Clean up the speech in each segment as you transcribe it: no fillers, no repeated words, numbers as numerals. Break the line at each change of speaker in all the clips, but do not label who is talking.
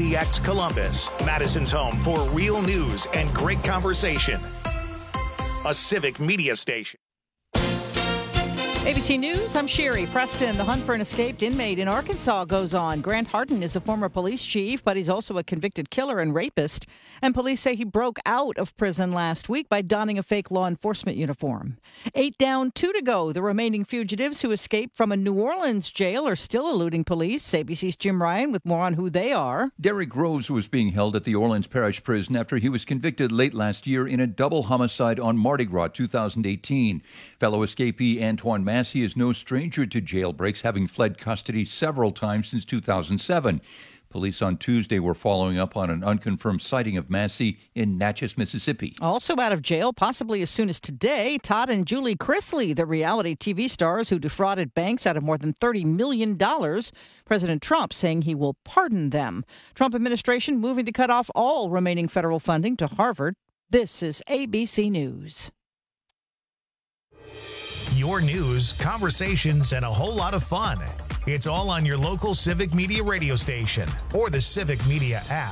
WMDX Columbus, Madison's home for real news and great conversation. A civic media station.
ABC News, I'm Sherry Preston. The hunt for an escaped inmate in Arkansas goes on. Grant Harden is a former police chief, but he's also a convicted killer and rapist. And police say he broke out of prison last week by donning a fake law enforcement uniform. 8 down, 2 to go. The remaining fugitives who escaped from a New Orleans jail are still eluding police. ABC's Jim Ryan with more on who they are.
Derek Groves was being held at the Orleans Parish Prison after he was convicted late last year in a double homicide on Mardi Gras 2018. Fellow escapee Antoine Massey is no stranger to jailbreaks, having fled custody several times since 2007. Police on Tuesday were following up on an unconfirmed sighting of Massey in Natchez, Mississippi.
Also out of jail, possibly as soon as today, Todd and Julie Chrisley, the reality TV stars who defrauded banks out of more than $30 million. President Trump saying he will pardon them. Trump administration moving to cut off all remaining federal funding to Harvard. This is ABC News.
Your news, conversations, and a whole lot of fun. It's all on your local Civic Media radio station or the Civic Media app.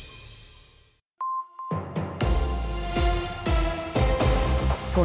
For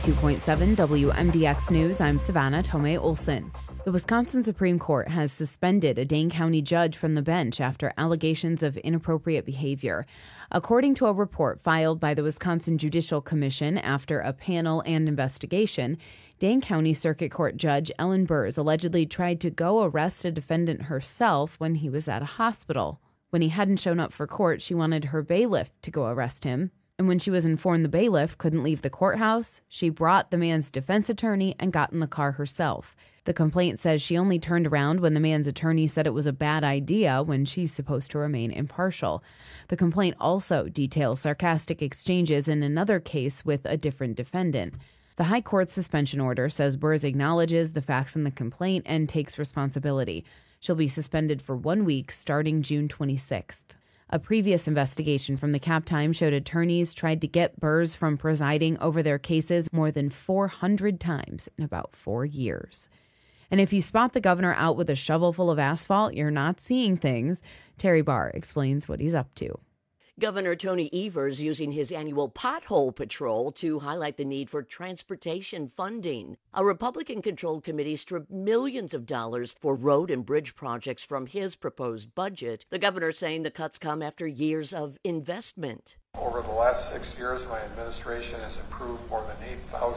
92.7 WMDX News, I'm Savannah Tomei Olson. The Wisconsin Supreme Court has suspended a Dane County judge from the bench after allegations of inappropriate behavior. According to a report filed by the Wisconsin Judicial Commission after a panel and investigation, Dane County Circuit Court Judge Ellen Burrs allegedly tried to go arrest a defendant herself when he was at a hospital. When he hadn't shown up for court, she wanted her bailiff to go arrest him. And when she was informed the bailiff couldn't leave the courthouse, she brought the man's defense attorney and got in the car herself. The complaint says she only turned around when the man's attorney said it was a bad idea when she's supposed to remain impartial. The complaint also details sarcastic exchanges in another case with a different defendant. The High Court's suspension order says Burrs acknowledges the facts in the complaint and takes responsibility. She'll be suspended for 1 week starting June 26th. A previous investigation from the Cap Times showed attorneys tried to get Burrs from presiding over their cases more than 400 times in about 4 years. And if you spot the governor out with a shovel full of asphalt, you're not seeing things. Terry Barr explains what he's up to.
Governor Tony Evers using his annual pothole patrol to highlight the need for transportation funding. A Republican-controlled committee stripped millions of dollars for road and bridge projects from his proposed budget. The governor saying the cuts come after years of investment.
Over the last 6 years, my administration has improved more than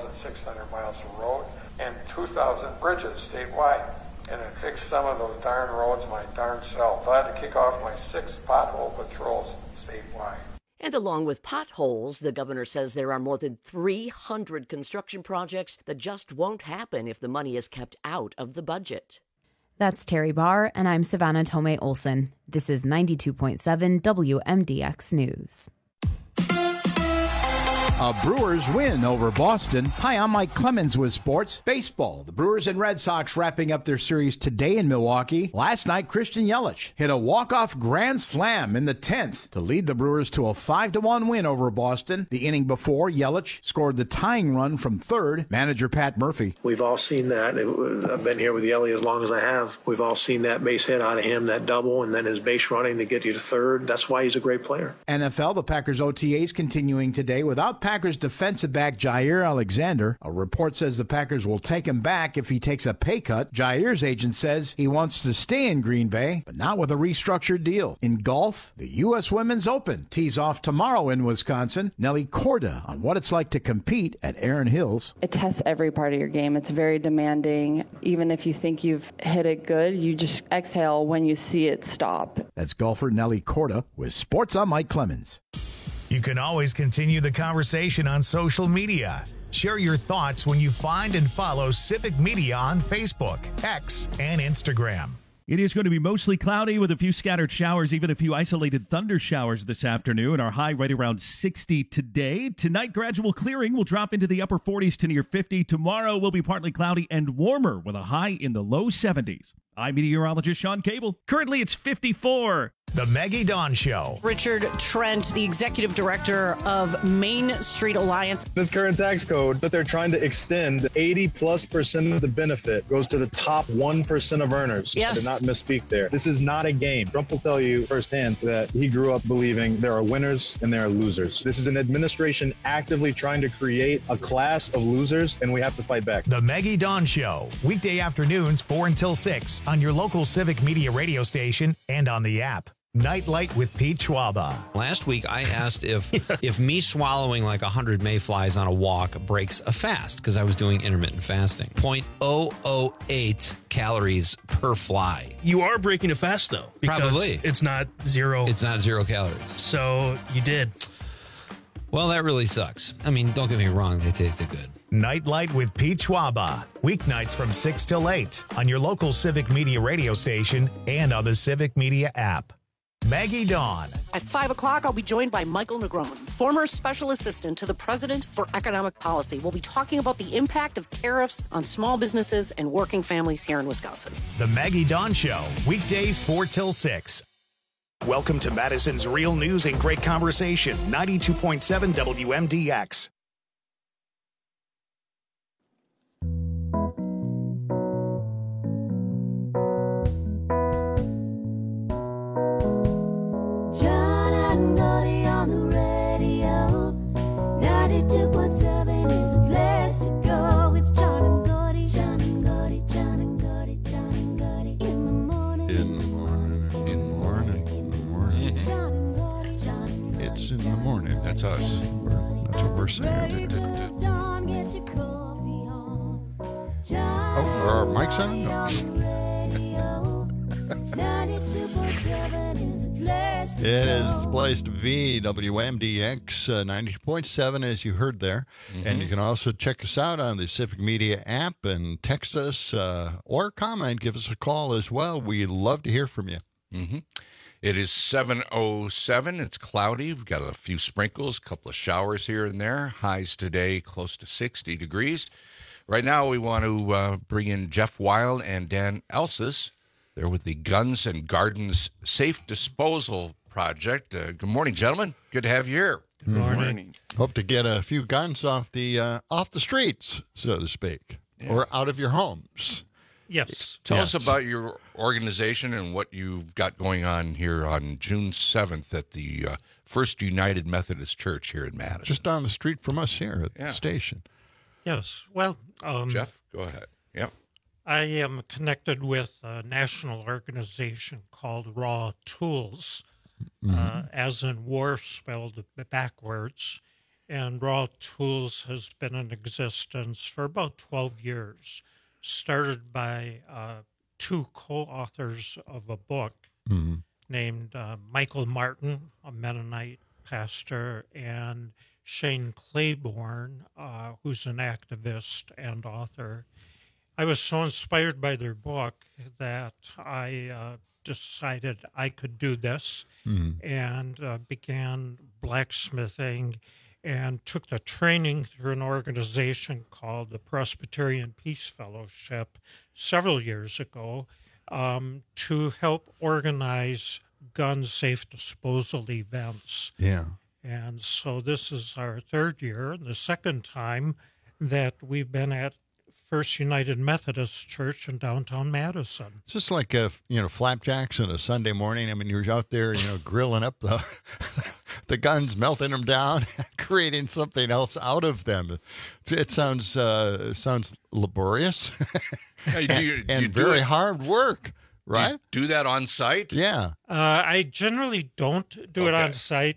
8,600 miles of road and 2,000 bridges statewide. And I fixed some of those darn roads my darn self. I had to kick off my 6 pothole patrols statewide.
And along with potholes, the governor says there are more than 300 construction projects that just won't happen if the money is kept out of the budget.
That's Terry Barr, and I'm Savannah Tomei Olson. This is 92.7 WMDX News.
A Brewers win over Boston. Hi, I'm Mike Clemens with sports. Baseball. The Brewers and Red Sox wrapping up their series today in Milwaukee. Last night, Christian Yelich hit a walk-off grand slam in the 10th to lead the Brewers to a 5-1 win over Boston. The inning before, Yelich scored the tying run from third. Manager Pat Murphy.
We've all seen that. I've been here with Yelich as long as I have. We've all seen that base hit out of him, that double, and then his base running to get you to third. That's why he's a great player.
NFL, the Packers OTAs continuing today without Packers defensive back Jair Alexander. A report says the Packers will take him back if he takes a pay cut. Jair's agent says he wants to stay in Green Bay, but not with a restructured deal. In golf, the U.S. Women's Open tees off tomorrow in Wisconsin. Nelly Korda on what it's like to compete at Erin Hills.
It tests every part of your game. It's very demanding. Even if you think you've hit it good, you just exhale when you see it stop.
That's golfer Nelly Korda with Sports. I'm Mike Clemens.
You can always continue the conversation on social media. Share your thoughts when you find and follow Civic Media on Facebook, X, and Instagram.
It is going to be mostly cloudy with a few scattered showers, even a few isolated thunder showers this afternoon. Our high right around 60 today. Tonight, gradual clearing will drop into the upper 40s to near 50. Tomorrow will be partly cloudy and warmer with a high in the low 70s. I'm meteorologist Sean Cable. Currently, it's 54.
The Maggie Dawn Show.
Richard Trent, the executive director of Main Street Alliance.
This current tax code that they're trying to extend, 80+% of the benefit goes to the top 1% of earners.
Yes.
I did not misspeak there. This is not a game. Trump will tell you firsthand that he grew up believing there are winners and there are losers. This is an administration actively trying to create a class of losers, and we have to fight back.
The Maggie Dawn Show. Weekday afternoons 4 until 6 on your local Civic Media radio station and on the app. Nightlight with Pete Schwaba.
Last week, I asked if me swallowing like 100 mayflies on a walk breaks a fast, because I was doing intermittent fasting. 0.008 calories per fly.
You are breaking a fast, though. Because
Probably.
It's not zero.
It's not 0 calories.
So you did.
Well, that really sucks. I mean, don't get me wrong. They tasted good.
Nightlight with Pete Schwaba. Weeknights from 6 till 8 on your local Civic Media radio station and on the Civic Media app. Maggie Dawn.
At 5 o'clock, I'll be joined by Michael Negron, former special assistant to the president for economic policy. We'll be talking about the impact of tariffs on small businesses and working families here in Wisconsin.
The Maggie Dawn Show. Weekdays 4 till 6. Welcome to Madison's Real News and Great Conversation. 92.7 WMDX.
John and Gotti on the radio. 92.7 is the place to go. It's John and Gotti, John and Gotti, John and Gotti, John and Gotti. In the morning.
In the morning. In the morning. In the morning.
It's John and Gotti, it's John and Gotti.
It's in the morning. That's us. That's what we're saying.
Dawn, get your coffee on. John
Oh, are our mics on? No.
on the radio. 92.7 is the place to
It
go.
is the place to be. WMDX 92.7, as you heard there. And you can also check us out on the Civic Media app and text us or comment. Give us a call as well. We love to hear from you.
It is 7:07. It's cloudy. We've got a few sprinkles, a couple of showers here and there. Highs today close to 60 degrees. Right now, we want to bring in Jeff Wild and Dan Elsis. They're with the Guns and Gardens Safe Disposal Project. Good morning, gentlemen. Good to have you here.
Good morning. Hope to get a few guns off the streets, so to speak, or out of your homes.
Yes.
Tell us about your organization and what you've got going on here on June 7th at the First United Methodist Church here in Madison.
Just down the street from us here at the station.
Yes. Well,
Jeff, go ahead. Yep.
I am connected with a national organization called Raw Tools, as in war spelled backwards. And Raw Tools has been in existence for about 12 years. Started by two co-authors of a book named Michael Martin, a Mennonite pastor, and Shane Claiborne, who's an activist and author. I was so inspired by their book that I decided I could do this and began blacksmithing and took the training through an organization called the Presbyterian Peace Fellowship several years ago to help organize gun safe disposal events.
Yeah.
And so this is our third year, the second time that we've been at First United Methodist Church in downtown Madison.
It's just like flapjacks on a Sunday morning. I mean, you're out there, grilling up the guns, melting them down, creating something else out of them. It sounds laborious and very hard work, right?
Do you do that on site?
Yeah.
I generally don't do it on site.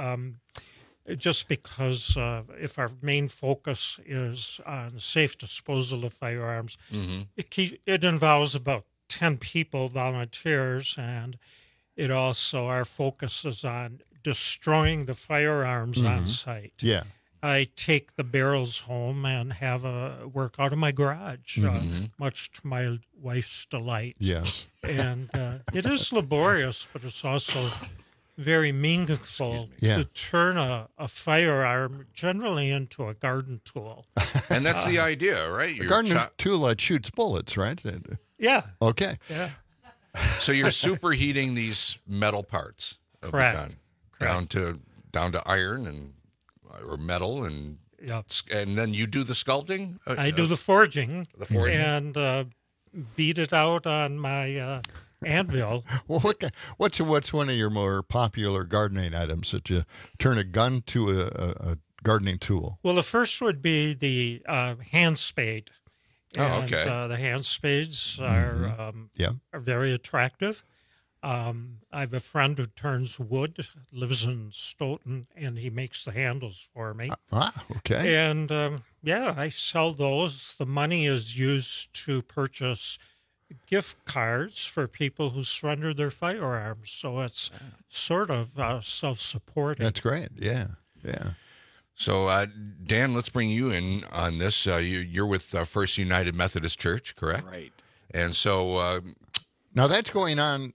Just because if our main focus is on safe disposal of firearms, it involves about 10 people, volunteers, and it also, our focus is on destroying the firearms on site.
Yeah.
I take the barrels home and have a work out of my garage, much to my wife's delight.
Yes.
And it is laborious, but it's also very meaningful to turn a firearm generally into a garden tool.
And that's the idea, right?
A garden tool that shoots bullets, right?
Yeah.
Okay.
Yeah.
So you're superheating these metal parts of
Correct.
the gun down to iron or metal, and
Yep.
and then you do the sculpting.
I do the forging,
and
beat it out on my anvil.
Well, what's one of your more popular gardening items that you turn a gun to a gardening tool?
Well, the first would be the hand spade.
Oh, okay.
The hand spades are very attractive. I have a friend who turns wood, lives in Stoughton, and he makes the handles for me.
Okay.
And I sell those. The money is used to purchase gift cards for people who surrender their firearms. So it's sort of self-supporting.
That's great. Yeah.
So, Dan, let's bring you in on this. You're with First United Methodist Church, correct?
Right.
And so...
now, that's going on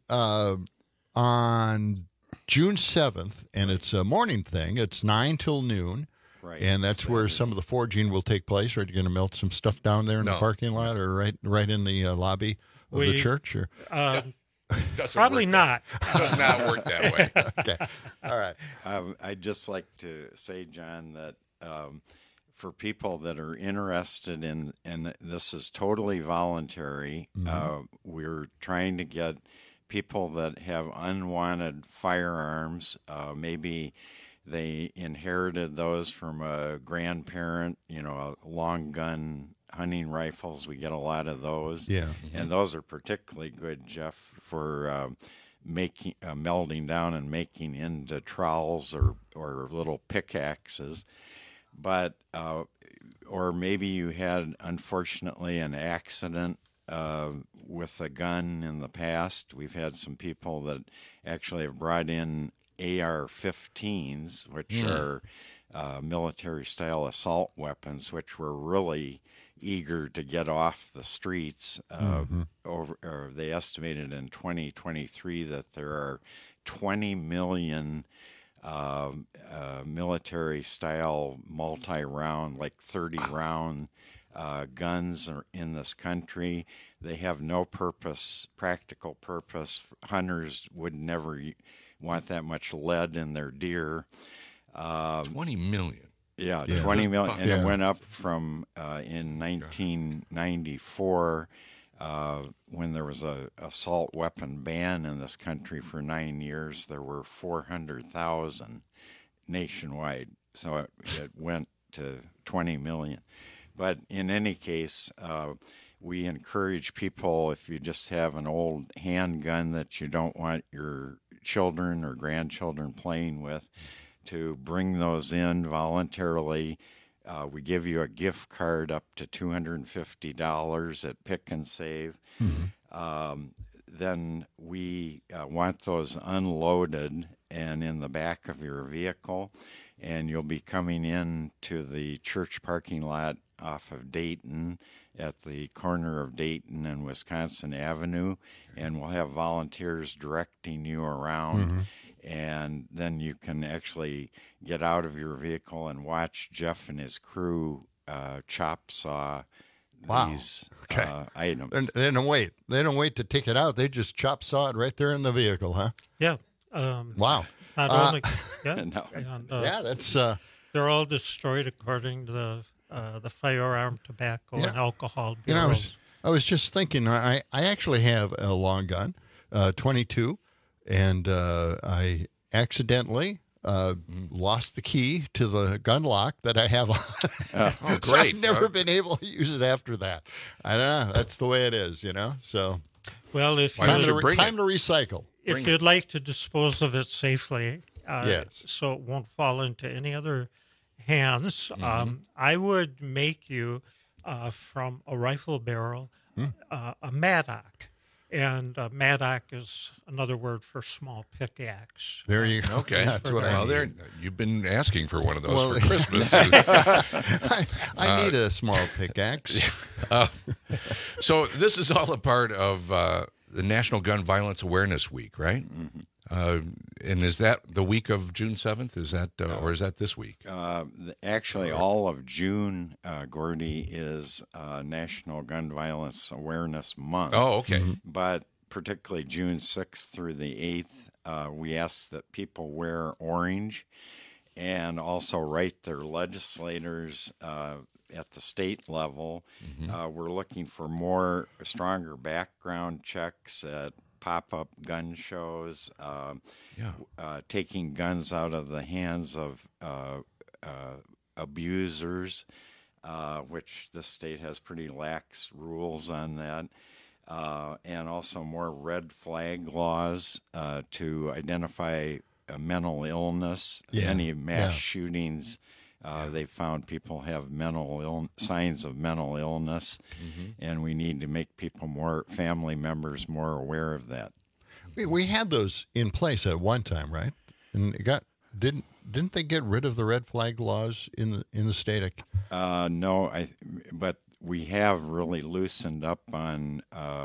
June 7th, and it's a morning thing. It's 9 till noon.
Right.
And that's where some of the forging will take place. Are you going to melt some stuff down there in the parking lot or right in the lobby of the church? Or?
Probably not.
Does not work that way.
Okay. All right.
I'd just like to say, John, that for people that are interested in, and this is totally voluntary, we're trying to get people that have unwanted firearms, maybe they inherited those from a grandparent, a long gun, hunting rifles. We get a lot of those.
Yeah.
And those are particularly good, Jeff, for making melding down and making into trowels or little pickaxes. But or maybe you had, unfortunately, an accident with a gun in the past. We've had some people that actually have brought in AR-15s, which are military-style assault weapons, which were really eager to get off the streets. They estimated in 2023 that there are 20 million military-style multi-round, like 30-round guns are in this country. They have no practical purpose. Hunters would never want that much lead in their deer.
20 million.
Yeah, 20 million. And it went up from in 1994 when there was a assault weapon ban in this country for 9 years. There were 400,000 nationwide. So it went to 20 million. But in any case, we encourage people, if you just have an old handgun that you don't want your children or grandchildren playing with, to bring those in voluntarily. We give you a gift card up to $250 at Pick and Save. Then we want those unloaded and in the back of your vehicle, and you'll be coming in to the church parking lot off of Dayton at the corner of Dayton and Wisconsin Avenue, and we'll have volunteers directing you around. And then you can actually get out of your vehicle and watch Jeff and his crew chop saw these items.
And they don't wait. They don't wait to take it out. They just chop saw it right there in the vehicle, huh?
Yeah.
Wow.
Not only,
No.
and,
that's.
they're all destroyed according to the firearm, tobacco, and alcohol bureaus.
I was just thinking. I actually have a long gun, 22. And I accidentally lost the key to the gun lock that I have on.
Oh,
So
great.
I've never been able to use it after that. I don't know. That's the way it is, So
Well, if
time
you
to recycle.
If you'd like to dispose of it safely,
Yes.
so it won't fall into any other hands, I would make you from a rifle barrel a Maddock. And Maddock is another word for small pickaxe.
There you go.
Okay.
That's what I need.
You've been asking for one of those for Christmas.
I need a small pickaxe.
So this is all a part of the National Gun Violence Awareness Week, right? And is that the week of June 7th? Is that, or is that this week?
Actually, all of June, Gordy, is National Gun Violence Awareness Month.
Oh, okay.
But particularly June 6th through the 8th, we ask that people wear orange and also write their legislators at the state level. We're looking for stronger background checks at pop-up gun shows, taking guns out of the hands of abusers, which the state has pretty lax rules on that, and also more red flag laws to identify mental illness. Any mass shootings, they found people have signs of mental illness, and we need to make family members more aware of that.
We had those in place at one time, right? And didn't they get rid of the red flag laws in the state?
No, but we have really loosened up on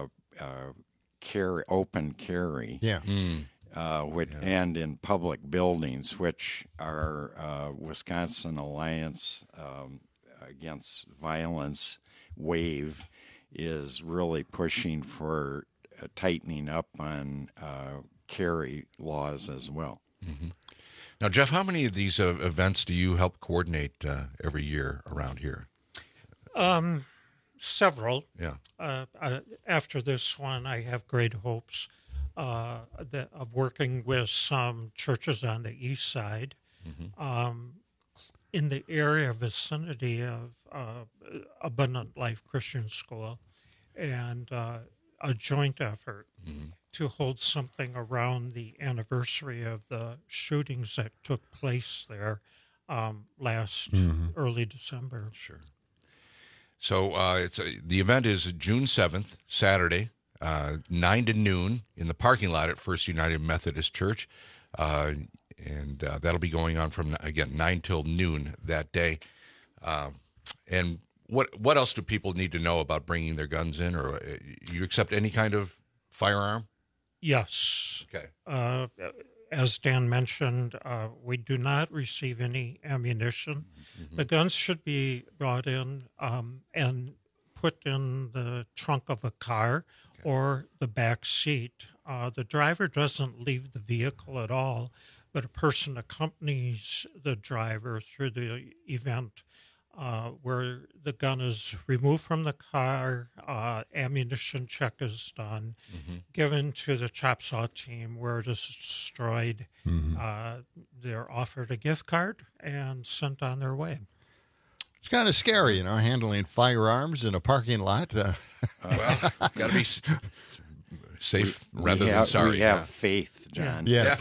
open carry. And in public buildings, which our Wisconsin Alliance Against Violence WAVE is really pushing for tightening up on carry laws as well.
Now, Jeff, how many of these events do you help coordinate every year around here?
Several.
Yeah.
After this one, I have great hopes of working with some churches on the east side, in the area vicinity of Abundant Life Christian School, and a joint effort to hold something around the anniversary of the shootings that took place there last early December.
Sure. So the event is June 7th, Saturday, 9 to noon in the parking lot at First United Methodist Church. And that'll be going on from, again, 9 till noon that day. And what else do people need to know about bringing their guns in? Or you accept any kind of firearm?
Yes.
Okay.
As Dan mentioned, we do not receive any ammunition. The guns should be brought in and put in the trunk of a car or the back seat. The driver doesn't leave the vehicle at all, but a person accompanies the driver through the event where the gun is removed from the car, ammunition check is done, given to the chop saw team where it is destroyed. They're offered a gift card and sent on their way.
It's kind of scary, handling firearms in a parking lot.
Well, got to be safe rather than sorry.
We have faith, John.
Yeah.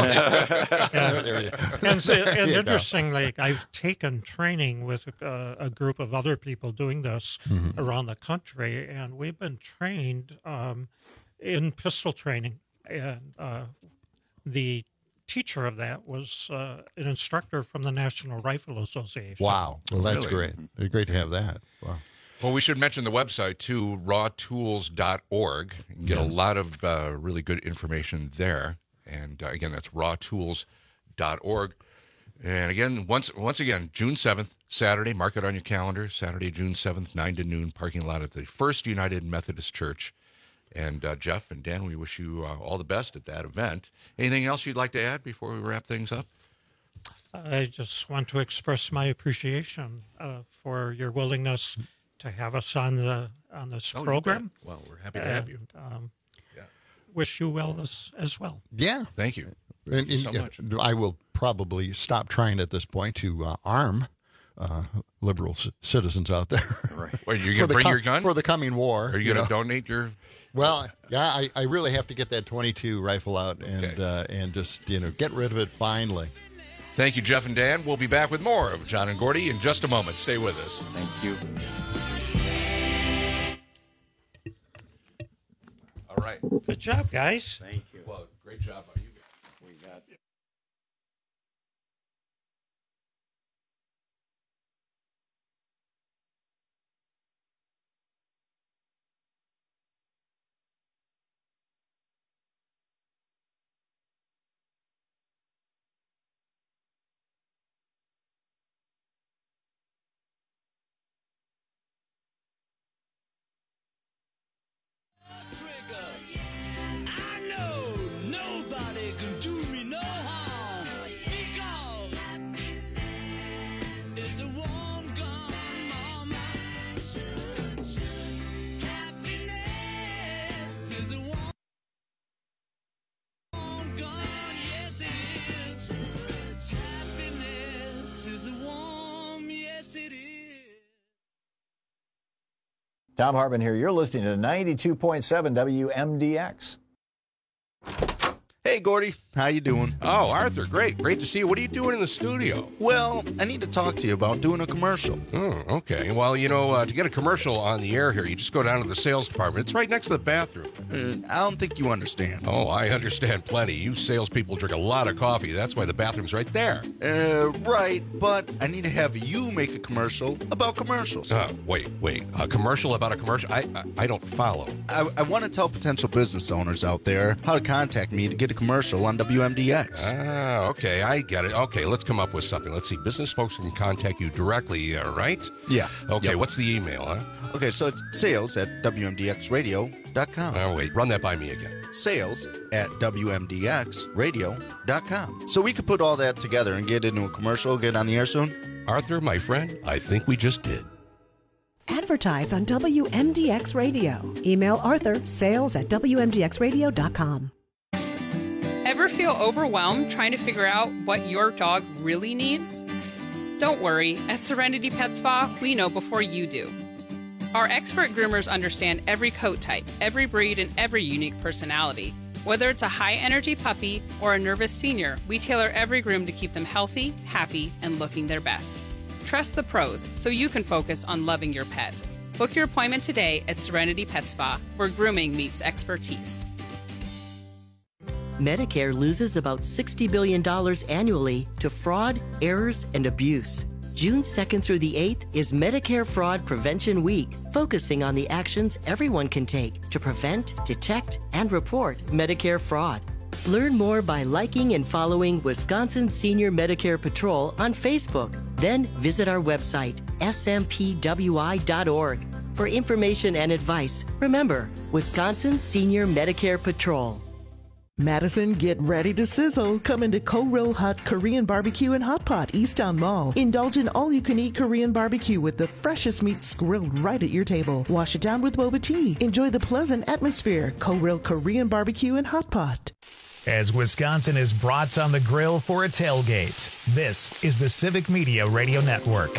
And interestingly, I've taken training with a group of other people doing this around the country, and we've been trained in pistol training. And the teacher of that was an instructor from the National Rifle Association.
Wow. Well, that's
Really?
great. It's great to have that. Wow.
Well, we should mention the website, too, rawtools.org. You can get a lot of really good information there. And, again, that's rawtools.org. And, again, once again, June 7th, Saturday, mark it on your calendar, Saturday, June 7th, 9 to noon, parking lot at the First United Methodist Church. And, Jeff and Dan, we wish you all the best at that event. Anything else you'd like to add before we wrap things up?
I just want to express my appreciation for your willingness to have us on this program.
Well, we're happy to have you.
Wish you well as well.
Yeah.
Thank you.
And,
so much.
I will probably stop trying at this point to arm liberal citizens out there.
Right. Wait, you're going to bring your gun?
For the coming war.
Are you going to donate your...
Well, yeah, I really have to get that .22 rifle out and just, get rid of it finally.
Thank you, Jeff and Dan. We'll be back with more of John and Gordy in just a moment. Stay with us.
Thank you.
All right.
Good job, guys.
Thank you.
Well, great job by you guys.
We got
Tom Hartman here. You're listening to 92.7 WMDX.
Hey, Gordy. How you doing?
Oh, Arthur, great. Great to see you. What are you doing in the studio?
Well, I need to talk to you about doing a commercial.
Oh, okay. Well, to get a commercial on the air here, you just go down to the sales department. It's right next to the bathroom.
I don't think you understand.
Oh, I understand plenty. You salespeople drink a lot of coffee. That's why the bathroom's right there.
Right, but I need to have you make a commercial about commercials.
Wait. A commercial about a commercial? I don't follow.
I want to tell potential business owners out there how to contact me to get a commercial on WMDX.
Okay, I get it. Okay, let's come up with something. Let's see. Business folks can contact you directly, right?
Yeah.
Okay,
Yep.
What's the email, huh?
Okay, so it's sales@WMDXradio.com.
Oh, wait. Run that by me again.
Sales@WMDXradio.com. So we could put all that together and get into a commercial, get on the air soon?
Arthur, my friend, I think we just did.
Advertise on WMDX Radio. Email Arthur, sales@WMDXradio.com.
Ever feel overwhelmed trying to figure out what your dog really needs? Don't worry, at Serenity Pet Spa, we know before you do. Our expert groomers understand every coat type, every breed, and every unique personality. Whether it's a high-energy puppy or a nervous senior, we tailor every groom to keep them healthy, happy, and looking their best. Trust the pros so you can focus on loving your pet. Book your appointment today at Serenity Pet Spa, where grooming meets expertise.
Medicare loses about $60 billion annually to fraud, errors, and abuse. June 2nd through the 8th is Medicare Fraud Prevention Week, focusing on the actions everyone can take to prevent, detect, and report Medicare fraud. Learn more by liking and following Wisconsin Senior Medicare Patrol on Facebook. Then visit our website, smpwi.org, for information and advice. Remember, Wisconsin Senior Medicare Patrol.
Madison, get ready to sizzle. Come into Ko-Ro Hut Korean Barbecue and Hot Pot, Easttown Mall. Indulge in all-you-can-eat Korean barbecue with the freshest meats grilled right at your table. Wash it down with boba tea. Enjoy the pleasant atmosphere. Ko-Ro Korean Barbecue and Hot Pot.
As Wisconsin is brats on the grill for a tailgate, this is the Civic Media Radio Network.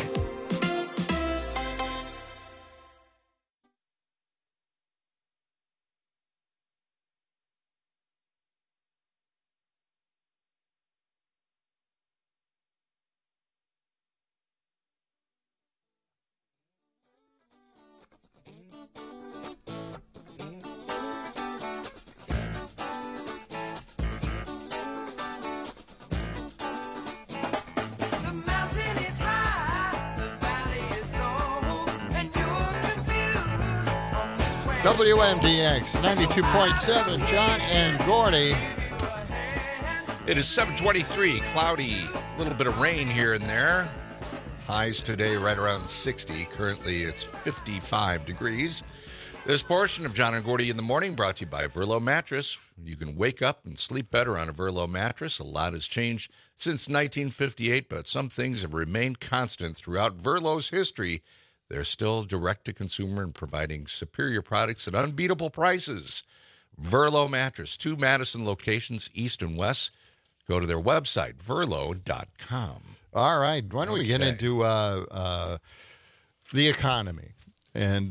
WMDX 92.7, John and Gordy.
It is 7:23, cloudy, a little bit of rain here and there. Highs today right around 60. Currently, it's 55 degrees. This portion of John and Gordy in the Morning brought to you by Verlo Mattress. You can wake up and sleep better on a Verlo mattress. A lot has changed since 1958, but some things have remained constant throughout Verlo's history. They're still direct-to-consumer and providing superior products at unbeatable prices. Verlo Mattress, 2 Madison locations, east and west. Go to their website, verlo.com.
All right. Why don't we get into the economy? And,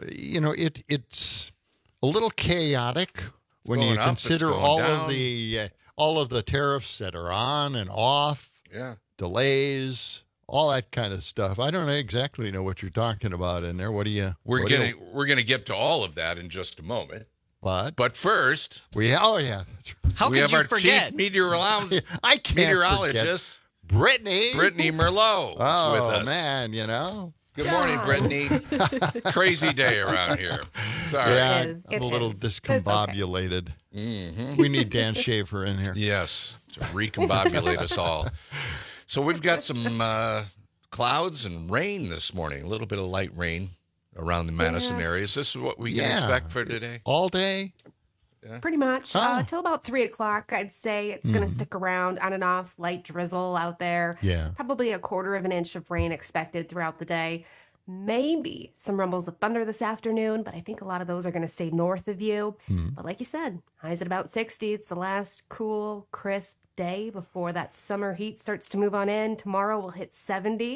it's a little chaotic when you consider all of the tariffs that are on and off, delays, all that kind of stuff. I don't exactly know what you're talking about in there. What do you?
We're going to get to all of that in just a moment.
But
first,
we have our
chief meteorologist.
I can't forget. Brittany
Merlot.
Oh
with us.
Man,
Good morning, Brittany. Crazy day around here. Sorry.
Yeah, I'm a little discombobulated.
Mm-hmm.
We need Dan Schaefer in here.
Yes, to recombobulate us all. So we've got some clouds and rain this morning, a little bit of light rain around the Madison area. Is this what we can expect for today?
All day?
Yeah.
Pretty much. Till about 3 o'clock, I'd say it's going to stick around on and off, light drizzle out there.
Yeah.
Probably 1/4 inch of rain expected throughout the day. Maybe some rumbles of thunder this afternoon, but I think a lot of those are going to stay north of you. But like you said, highs at about 60. It's the last cool, crisp day before that summer heat starts to move on in. Tomorrow we'll hit 70.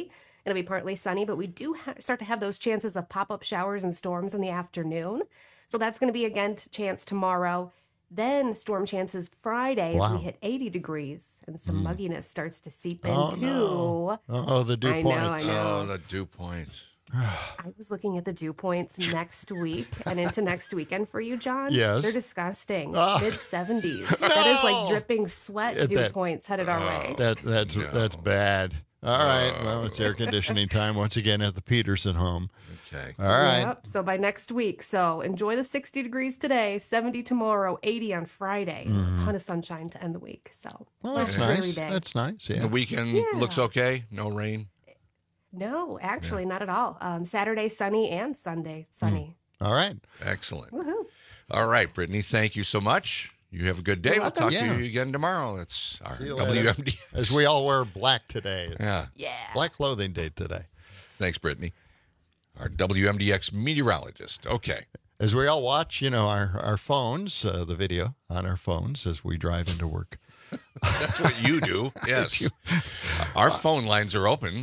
It'll be partly sunny, but we do start to have those chances of pop-up showers and storms in the afternoon. So that's going to be, again, chance tomorrow. Then storm chances Friday as we hit 80 degrees and some mugginess starts to seep in too.
No. Oh, the dew points.
I know.
Oh, the dew points.
I was looking at the dew points next week and into next weekend for you, John.
Yes.
They're disgusting.
Oh.
Mid-70s.
No.
That is like dripping sweat dew
That-
points headed our way.
That's bad. All right. Well, it's air conditioning time once again at the Peterson home.
Okay.
All right.
Yep. So by next week. So enjoy the 60 degrees today, 70 tomorrow, 80 on Friday.
Mhm.
A ton of sunshine to end the week. So
Well, that's
dreary
nice.
day.
That's nice. Yeah.
The weekend
Yeah.
looks okay. No rain.
No, actually, not at all. Saturday sunny and Sunday sunny.
All right.
Excellent.
Woohoo.
All right, Brittany, thank you so much. You have a good day.
You're
We'll talk
welcome.
to you again tomorrow. That's our
See you later.
WMD.
As we all wear black today. It's
Yeah.
Black clothing day today.
Thanks, Brittany. Our WMDX meteorologist. Okay.
As we all watch, our phones, the video on our phones as we drive into work.
That's what you do. Yes. Our phone lines are open,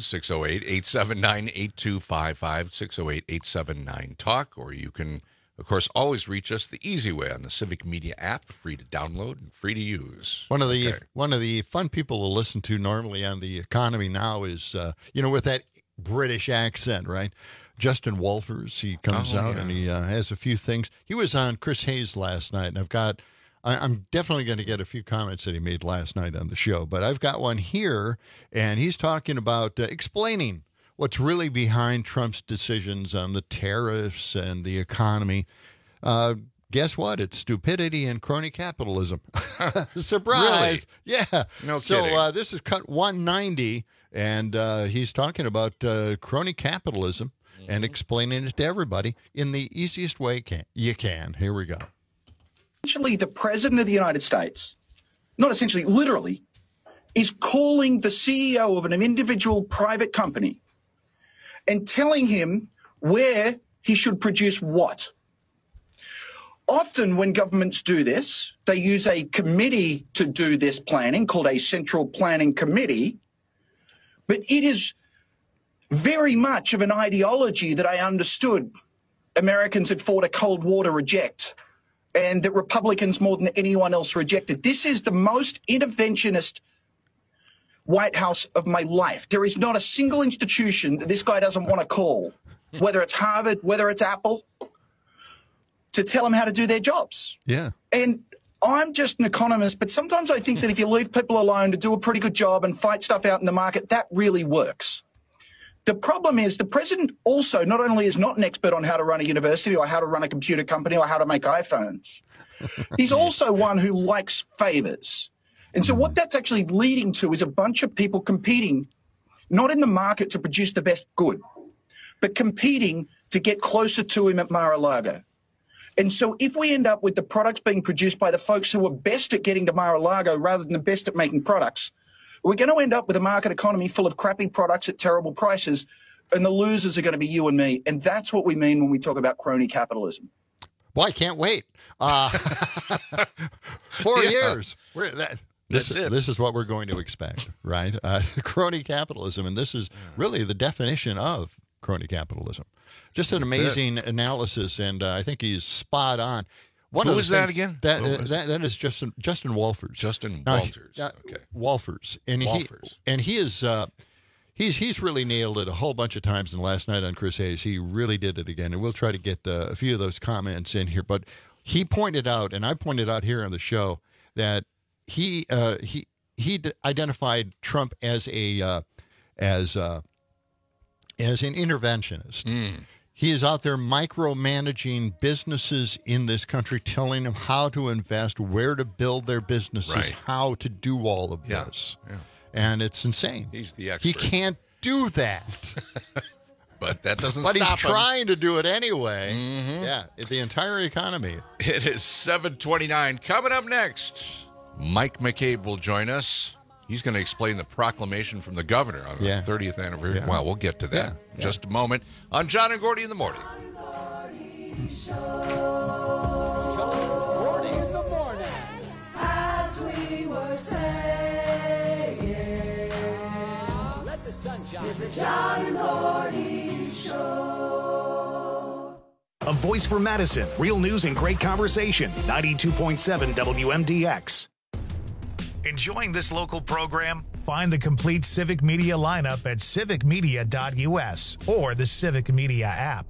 608-879-8255, 608-879-TALK, or you can, of course, always reach us the easy way on the Civic Media app, free to download and free to use.
One of the fun people to listen to normally on the economy now is, with that British accent, right? Justin Wolfers, he comes out and he has a few things. He was on Chris Hayes last night, and I'm definitely going to get a few comments that he made last night on the show, but I've got one here, and he's talking about explaining what's really behind Trump's decisions on the tariffs and the economy. Guess what? It's stupidity and crony capitalism. Surprise.
Really?
Yeah.
No
so
kidding.
This is cut 190, and he's talking about crony capitalism and explaining it to everybody in the easiest way you can. Here we go.
Essentially, the president of the United States, not essentially, literally, is calling the CEO of an individual private company and telling him where he should produce what. Often when governments do this, they use a committee to do this planning called a Central Planning Committee, but it is very much of an ideology that I understood Americans had fought a Cold War to reject, and that Republicans more than anyone else rejected. This is the most interventionist White House of my life. There is not a single institution that this guy doesn't want to call, whether it's Harvard, whether it's Apple, to tell them how to do their jobs.
Yeah.
And I'm just an economist, but sometimes I think that if you leave people alone to do a pretty good job and fight stuff out in the market, that really works. The problem is the president also not only is not an expert on how to run a university or how to run a computer company or how to make iPhones, he's also one who likes favors. And so what that's actually leading to is a bunch of people competing, not in the market to produce the best good, but competing to get closer to him at Mar-a-Lago. And so if we end up with the products being produced by the folks who are best at getting to Mar-a-Lago rather than the best at making products, we're going to end up with a market economy full of crappy products at terrible prices, and the losers are going to be you and me. And that's what we mean when we talk about crony capitalism.
Well, I can't wait. 4 years. This is what we're going to expect, right? Crony capitalism, and this is really the definition of crony capitalism. Just an amazing analysis, and I think he's spot on.
Who was that again?
That is Justin Wolfers.
Justin
Now,
Walters. Okay.
Wolfers, and he is he's really nailed it a whole bunch of times. And last night on Chris Hayes, he really did it again. And we'll try to get a few of those comments in here. But he pointed out, and I pointed out here on the show, that he identified Trump as an interventionist. He is out there micromanaging businesses in this country, telling them how to invest, where to build their businesses, how to do all of this.
Yeah.
And it's insane.
He's the expert.
He can't do that.
But that doesn't
but
stop
he's
him.
trying to do it anyway. Yeah, the entire economy.
It is 7:29. Coming up next, Mike McCabe will join us. He's going to explain the proclamation from the governor on the 30th anniversary.
Yeah.
Well, we'll get to that in just a moment on John and Gordy in the Morning.
As we were saying, let the sun shine. Visit John and Gordy Show.
A voice for Madison. Real news and great conversation. 92.7 WMDX. Enjoying this local program? Find the complete Civic Media lineup at civicmedia.us or the Civic Media app.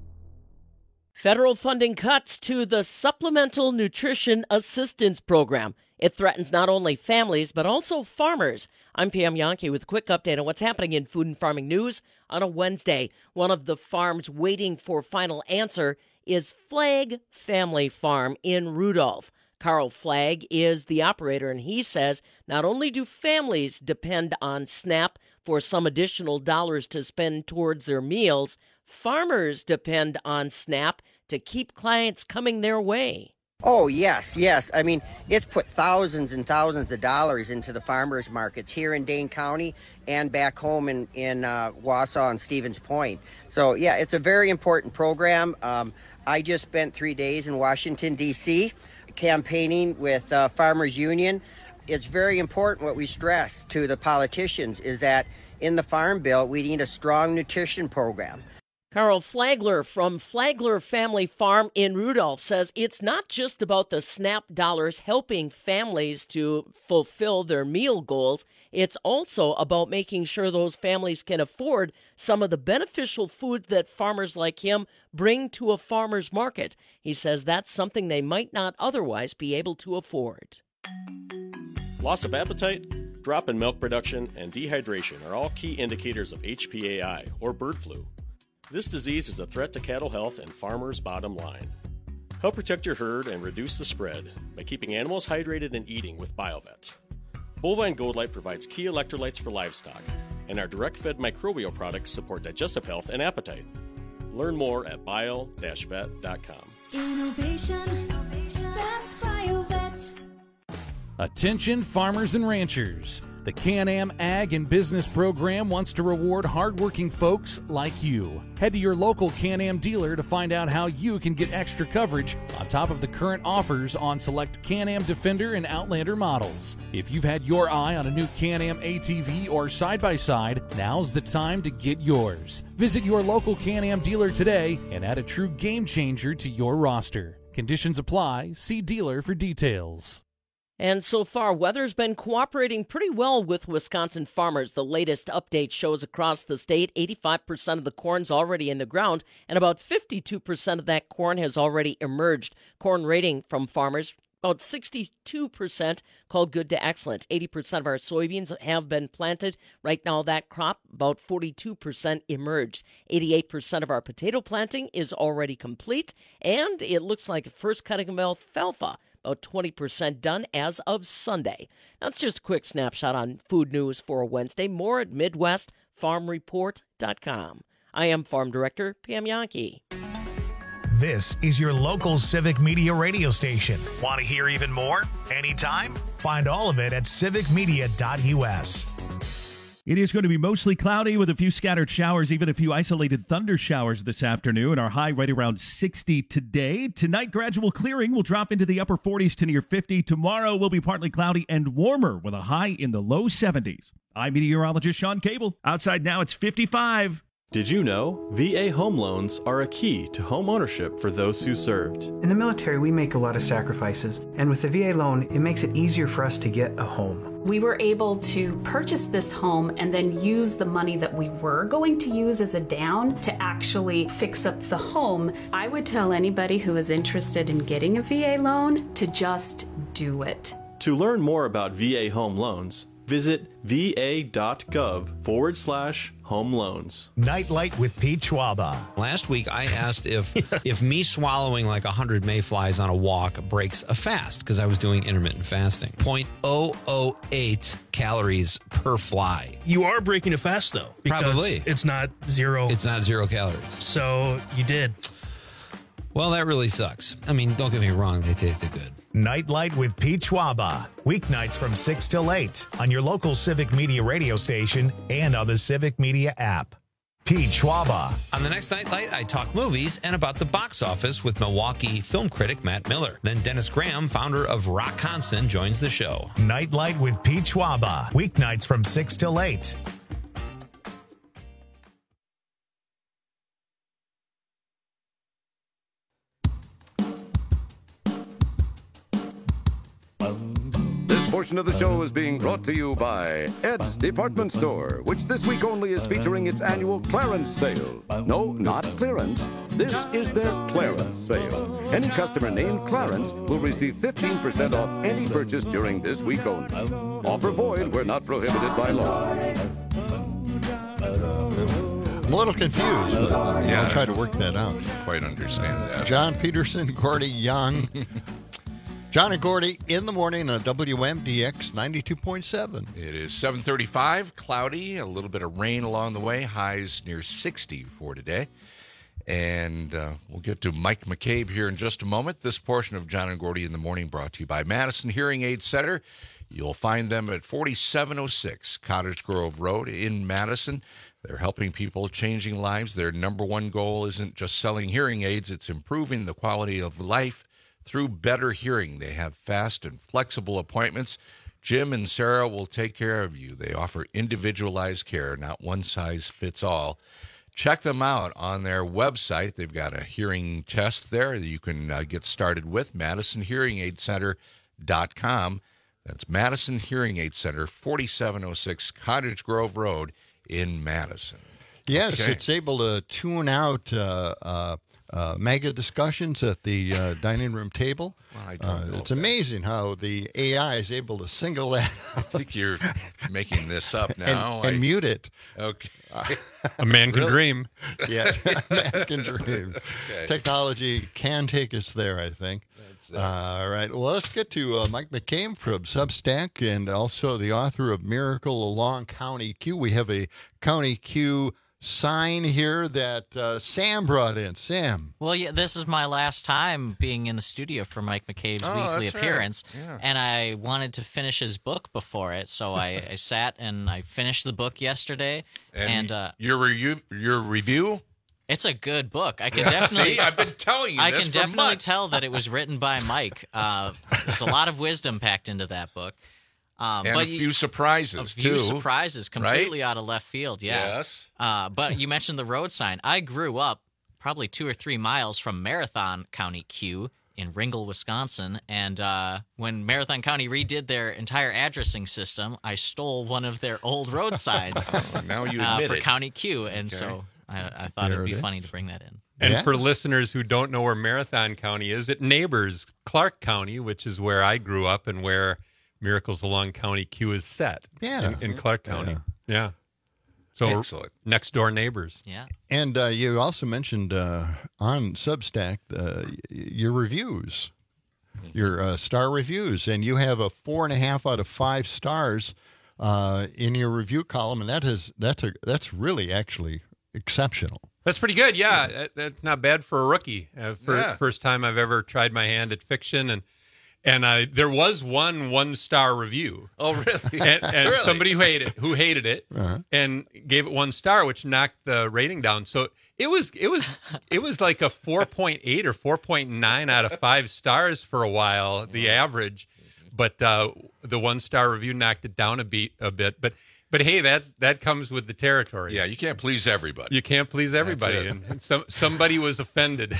Federal funding cuts to the Supplemental Nutrition Assistance Program. It threatens not only families, but also farmers. I'm Pam Yankee with a quick update on what's happening in food and farming news on a Wednesday. One of the farms waiting for final answer is Flagg Family Farm in Rudolph. Carl Flagg is the operator, and he says not only do families depend on SNAP for some additional dollars to spend towards their meals, farmers depend on SNAP to keep clients coming their way.
Oh, yes. I mean, it's put thousands and thousands of dollars into the farmers markets here in Dane County and back home in Wausau and Stevens Point. So, yeah, it's a very important program. I just spent 3 days in Washington, D.C., campaigning with Farmers Union. It's very important what we stress to the politicians is that in the Farm Bill, we need a strong nutrition program.
Carl Flagler from Flagler Family Farm in Rudolph says it's not just about the SNAP dollars helping families to fulfill their meal goals. It's also about making sure those families can afford some of the beneficial food that farmers like him bring to a farmer's market. He says that's something they might not otherwise be able to afford.
Loss of appetite, drop in milk production, and dehydration are all key indicators of HPAI, or bird flu. This disease is a threat to cattle health and farmers' bottom line. Help protect your herd and reduce the spread by keeping animals hydrated and eating with BioVet. Bovine Gold Light provides key electrolytes for livestock, and our direct-fed microbial products support digestive health and appetite. Learn more at bio-vet.com.
Innovation, that's BioVet.
Attention farmers and ranchers. The Can-Am Ag and Business Program wants to reward hardworking folks like you. Head to your local Can-Am dealer to find out how you can get extra coverage on top of the current offers on select Can-Am Defender and Outlander models. If you've had your eye on a new Can-Am ATV or side-by-side, now's the time to get yours. Visit your local Can-Am dealer today and add a true game changer to your roster. Conditions apply. See dealer for details.
And so far, weather's been cooperating pretty well with Wisconsin farmers. The latest update shows across the state, 85% of the corn's already in the ground, and about 52% of that corn has already emerged. Corn rating from farmers, about 62% called good to excellent. 80% of our soybeans have been planted. Right now, that crop, about 42% emerged. 88% of our potato planting is already complete, and it looks like the first cutting of alfalfa, about 20% done as of Sunday. That's just a quick snapshot on food news for a Wednesday. More at MidwestFarmReport.com. I am Farm Director Pam Yankee.
This is your local Civic Media radio station. Want to hear even more? Anytime? Find all of it at civicmedia.us.
It is going to be mostly cloudy with a few scattered showers, even a few isolated thunder showers this afternoon. Our high right around 60 today. Tonight, gradual clearing will drop into the upper 40s to near 50. Tomorrow will be partly cloudy and warmer with a high in the low 70s. I'm meteorologist Sean Cable. Outside now, it's 55.
Did you know VA home loans are a key to home ownership for those who served?
In the military, we make a lot of sacrifices, and with the VA loan, it makes it easier for us to get a home.
We were able to purchase this home and then use the money that we were going to use as a down to actually fix up the home. I would tell anybody who is interested in getting a VA loan to just do it.
To learn more about VA home loans, visit va.gov/home loans.
Nightlight with Pete Schwaba.
Last week, I asked if me swallowing like 100 mayflies on a walk breaks a fast, because I was doing intermittent fasting. 0.008 calories per fly.
You are breaking a fast, though. Because
Probably.
It's not zero.
It's not 0 calories.
So you did.
Well, that really sucks. I mean, don't get me wrong. They tasted good.
Nightlight with Pete Schwaba. Weeknights from 6 till 8 on your local Civic Media radio station and on the Civic Media app. Pete Schwaba.
On the next Nightlight, I talk movies and about the box office with Milwaukee film critic Matt Miller. Then Dennis Graham, founder of Rock Constant, joins the show.
Nightlight with Pete Schwaba. Weeknights from 6 till 8.
portion of the show is being brought to you by Ed's Department Store, which this week only is featuring its annual clearance sale. No, not clearance. This is their Clarence sale. Any customer named Clarence will receive 15% off any purchase during this week only. Offer void where not prohibited by law.
I'm a little confused, but I'll try to work that out.
Quite understand that.
John Peterson, Gordy Young. John and Gordy in the morning on WMDX 92.7.
It is 7:35, cloudy, a little bit of rain along the way, highs near 60 for today. And we'll get to Mike McCabe here in just a moment. This portion of John and Gordy in the morning brought to you by Madison Hearing Aid Center. You'll find them at 4706 Cottage Grove Road in Madison. They're helping people, changing lives. Their number one goal isn't just selling hearing aids, it's improving the quality of life through better hearing. They have fast and flexible appointments. Jim and Sarah will take care of you. They offer individualized care, not one size fits all. Check them out on their website. They've got a hearing test there that you can get started with, MadisonHearingAidCenter.com. That's Madison Hearing Aid Center, 4706 Cottage Grove Road in Madison.
Yes,
Okay.
it's able to tune out mega discussions at the dining room table.
Well, I don't know
it's amazing how the AI is able to single that
I think you're making this up now.
and mute it.
Okay.
A man can
Really?
dream.
Yeah, man can dream.
Okay.
Technology can take us there, I think. All right. Well, let's get to Mike McCabe from Substack and also the author of Miracle Along County Q. We have a County Q sign here that Sam brought in. Sam.
Well, yeah, this is my last time being in the studio for Mike McCabe's weekly
that's right.
appearance,
Yeah.
and I wanted to finish his book before it, so I sat and I finished the book yesterday. And
your review?
It's a good book. I can
Yeah,
definitely.
see, I've been telling you
I
this
can
for
definitely
months.
tell that it was written by Mike. There's a lot of wisdom packed into that book.
And
but
a few surprises,
A few
too.
surprises, completely out of left field, yeah.
Yes.
But you mentioned the road sign. I grew up probably 2 or 3 miles from Marathon County Q in Ringgold, Wisconsin. And when Marathon County redid their entire addressing system, I stole one of their old road signs
now you admit
for
it.
County Q. And
Okay.
so I thought
There
it would be
it is.
funny to bring that in.
And for listeners who don't know where Marathon County is, it neighbors Clark County, which is where I grew up and where Miracles Along County Q is set.
Yeah.
In Clark County. Yeah. So
Excellent.
Next door neighbors.
Yeah.
And you also mentioned on Substack your reviews, your star reviews, and you have a 4.5 out of 5 stars in your review column, and that's really actually exceptional.
That's pretty good. Yeah, that's not bad for a rookie.
Yeah.
First time I've ever tried my hand at fiction, and there was one 1-star review.
Oh, really?
And
Really?
somebody who hated it, and gave it 1 star, which knocked the rating down. So it was like a 4.8 or 4.9 out of 5 stars for a while, the average. But the 1-star review knocked it down a bit. But hey, that comes with the territory.
Yeah, you can't please everybody.
You can't please everybody,
That's
and somebody was offended.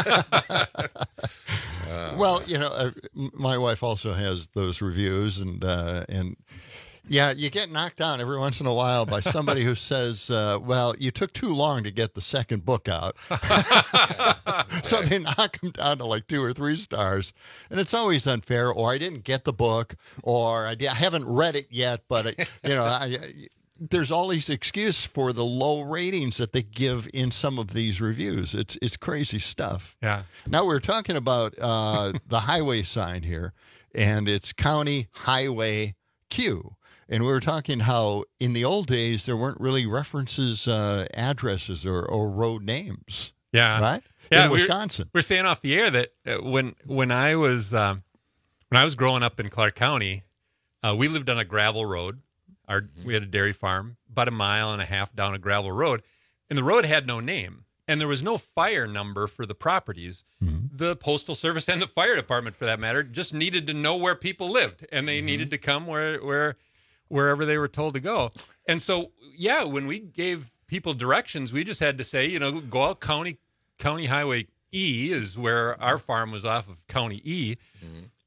Well, my wife also has those reviews, and yeah, you get knocked down every once in a while by somebody who says, well, you took too long to get the second book out. So they knock them down to like 2 or 3 stars. And it's always unfair, or I didn't get the book, or I haven't read it yet, but, there's all these excuses for the low ratings that they give in some of these reviews. It's crazy stuff.
Yeah.
Now we're talking about the highway sign here, and it's County Highway Q. And we were talking how in the old days there weren't really references, addresses or road names.
Yeah.
Right?
Yeah,
in Wisconsin.
We're saying off the air that when I was growing up in Clark County, we lived on a gravel road. We had a dairy farm about 1.5 miles down a gravel road, and the road had no name, and there was no fire number for the properties. The Postal Service and the fire department, for that matter, just needed to know where people lived, and they needed to come wherever they were told to go. And so, yeah, when we gave people directions, we just had to say, go out County Highway E is where our farm was off of County E.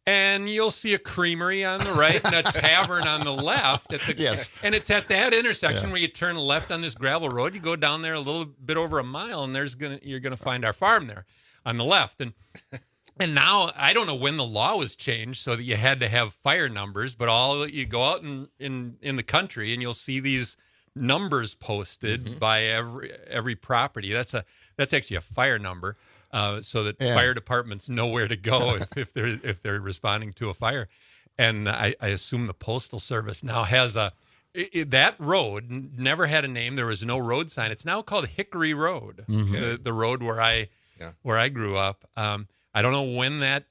and you'll see a creamery on the right and a tavern on the left.
Yes.
And it's at that intersection
Yeah.
where you turn left on this gravel road. You go down there a little bit over a mile, and you're gonna find our farm there on the left. And now I don't know when the law was changed so that you had to have fire numbers, but you go out in the country and you'll see these numbers posted by every property. That's actually a fire number. So that fire departments know where to go if they're responding to a fire, and I assume the Postal Service now has that road never had a name. There was no road sign. It's now called Hickory Road, the road where I grew up. I don't know when that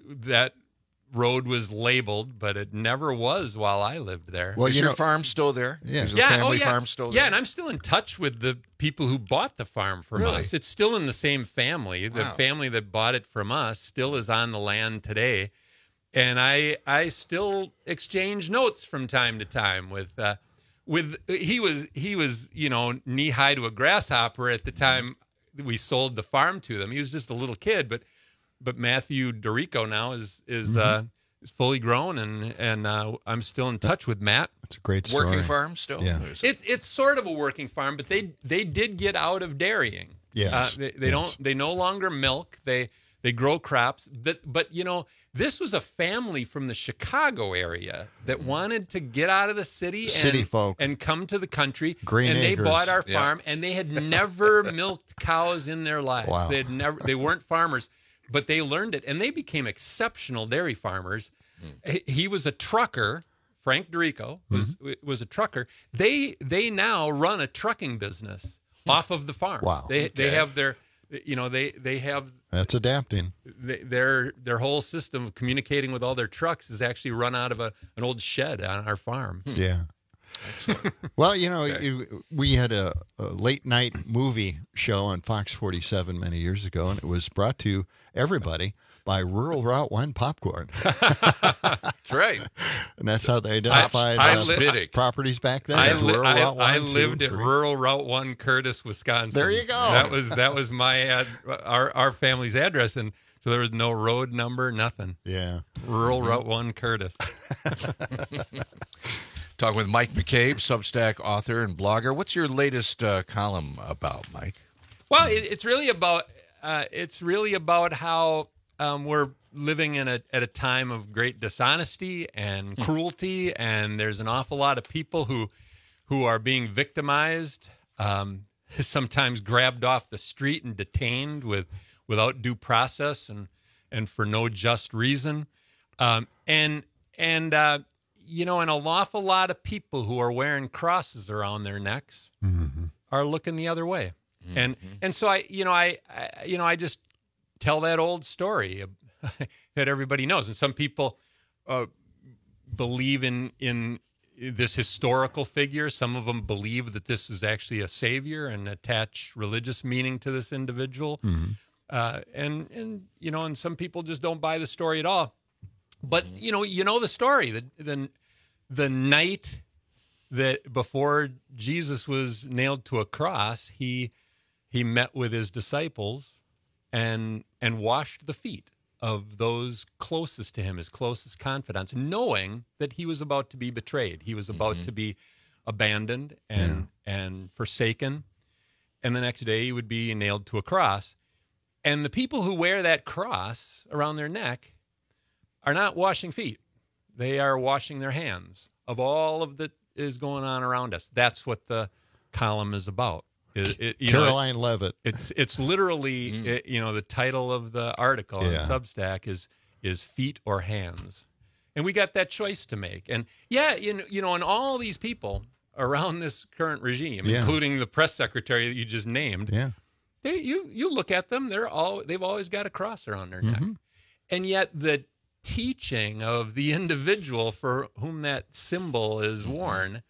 road was labeled, but it never was while I lived there.
Well, is your farm still there?
Yeah.
Is the family farm still there?
Yeah, and I'm still in touch with the people who bought the farm from us. It's still in the same family. The family that bought it from us still is on the land today. And I still exchange notes from time to time with he was knee high to a grasshopper at the time we sold the farm to them. He was just a little kid, but Matthew Dorico now is fully grown, and I'm still in touch with Matt.
It's a great story.
Working farm still?
Yeah.
It's sort of a working farm, but they did get out of dairying.
Yes.
They no longer milk. They grow crops. But this was a family from the Chicago area that wanted to get out of the city
folk
and come to the country.
Green
and
acres.
they bought our farm, and they had never milked cows in their lives.
Wow.
They weren't farmers, but they learned it, and they became exceptional dairy farmers. He was a trucker. Frank Dorico was a trucker. They now run a trucking business off of the farm.
Wow.
They have their, they have.
That's adapting.
Their whole system of communicating with all their trucks is actually run out of an old shed on our farm.
Yeah. Well, we had a late night movie show on Fox 47 many years ago, and it was brought to everybody by Rural Route 1 Popcorn.
That's right.
And that's how they identified properties back then.
I lived at Rural Route 1 Curtis, Wisconsin.
There you go.
That was my our family's address, and so there was no road number, nothing.
Yeah.
Rural Route 1 Curtis.
Talking with Mike McCabe, Substack author and blogger. What's your latest column about, Mike?
Well, it's really about how we're living at a time of great dishonesty and cruelty, and there's an awful lot of people who are being victimized, sometimes grabbed off the street and detained without due process and for no just reason, and an awful lot of people who are wearing crosses around their necks are looking the other way. And so I just tell that old story that everybody knows. And some people believe in this historical figure. Some of them believe that this is actually a savior and attach religious meaning to this individual. And some people just don't buy the story at all. But the story. The night that before Jesus was nailed to a cross, he met with his disciples and washed the feet of those closest to him, his closest confidants, knowing that he was about to be betrayed. He was about to be abandoned and forsaken. And the next day he would be nailed to a cross. And the people who wear that cross around their neck are not washing feet. They are washing their hands of all of that is going on around us. That's what the column is about.
Caroline Levitt.
It's literally, the title of the article on Substack is Feet or Hands. And we got that choice to make. And and all these people around this current regime, including the press secretary that you just named, you look at them, they've always got a cross around their neck. And yet the teaching of the individual for whom that symbol is worn